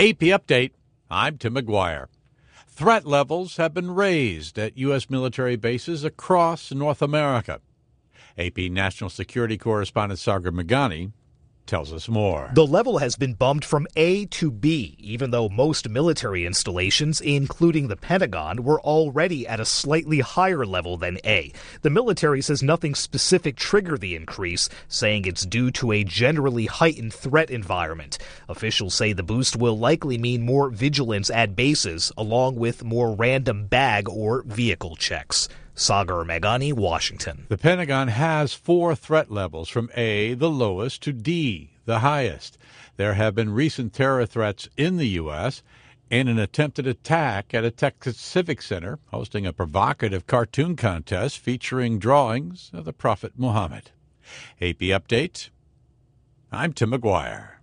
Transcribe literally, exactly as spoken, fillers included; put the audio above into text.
A P Update, I'm Tim McGuire. Threat levels have been raised at U S military bases across North America. A P National Security Correspondent Sagar Meghani tells us more. The level has been bumped from A to B, even though most military installations, including the Pentagon, were already at a slightly higher level than A. The military says nothing specific triggered the increase, saying it's due to a generally heightened threat environment. Officials say the boost will likely mean more vigilance at bases, along with more random bag or vehicle checks. Sagar Meghani, Washington. The Pentagon has four threat levels, from A, the lowest, to D, the highest. There have been recent terror threats in the U S and an attempted attack at a Texas Civic Center hosting a provocative cartoon contest featuring drawings of the Prophet Muhammad. A P Update, I'm Tim McGuire.